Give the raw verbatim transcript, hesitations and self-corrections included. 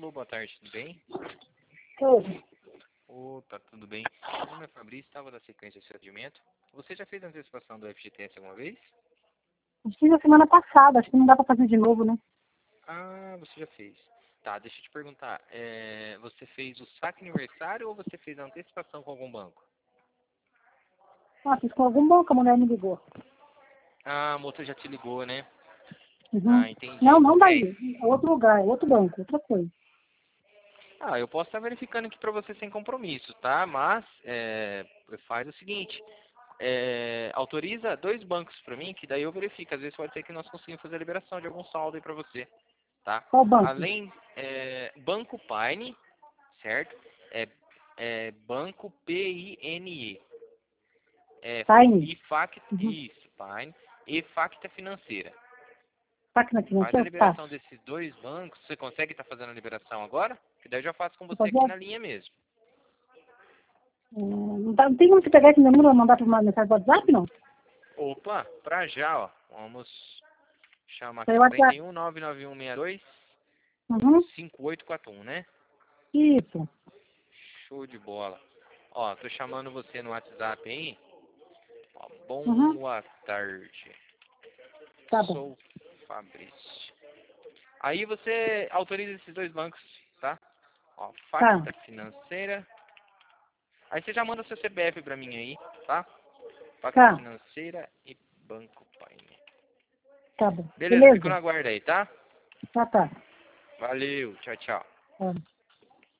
Alô, boa tarde, tudo bem? Tudo. Opa, tudo bem. Meu nome é Fabrício, estava da sequência de atendimento. Você já fez a antecipação do F G T S alguma vez? Eu fiz a semana passada, acho que não dá pra fazer de novo, né? Ah, você já fez. Tá, deixa eu te perguntar. É, você fez o saque aniversário ou você fez a antecipação com algum banco? Ah, fiz com algum banco, a mulher me ligou. Ah, a moça já te ligou, né? Uhum. Ah, entendi. Não, não É, daí. É outro lugar, é outro banco, outra coisa. ah, eu posso estar verificando aqui para você sem compromisso, tá? Mas é, faz o seguinte, é, autoriza dois bancos para mim, que daí eu verifico. Às vezes pode ser que nós conseguimos fazer a liberação de algum saldo aí para você, tá? Qual banco? Além, é, Banco Pine, certo? É, é Banco P I N E. É, Time. e Facta, Uhum. isso, Pine. E Facta Financeira. Máquina Faz a financeira? Tá. liberação desses dois bancos. Você consegue estar fazendo a liberação agora? Que daí eu já faço com Vou você aqui fazer? na linha mesmo. Hum, Não, tá- não tem como você pegar esse meu número e mandar pra uma mensagem do WhatsApp, não? Opa, pra já, ó. Vamos chamar Tem aqui WhatsApp. quarenta e um, nove nove um seis dois, Uhum. cinco oito quatro um, né? Isso. Show de bola. Ó, tô chamando você no WhatsApp aí. Ó, Uhum. boa tarde. Tá bom. Sou Fabrício. Aí você autoriza esses dois bancos, tá? Ó, Tá. Facta Financeira. Aí você já manda seu C P F pra mim aí, tá? Facta Tá. Financeira e Banco Paine. Tá bom. Beleza, fico Beleza? na guarda aí, tá? Tá, tá. Valeu, tchau, tchau. Tá.